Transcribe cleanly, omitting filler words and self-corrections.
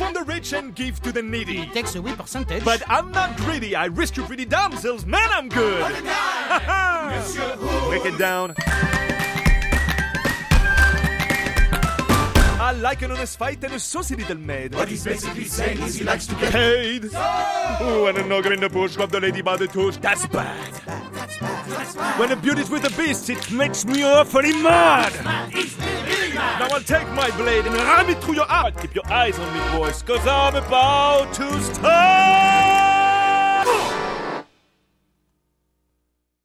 from the rich and give to the needy. It takes away percentage. But I'm not greedy. I risk you pretty damsels. Man, I'm good. Break it down. I like an honest fight and a saucy little maid. What he's basically saying is he likes to get paid. Oh, and an ogre in the bush grab the lady by the tush. That's bad. When a beauty's with the beast, it makes me awfully mad. Now I'll take my blade and ram it through your heart. Keep your eyes on me, boys, cause I'm about to start.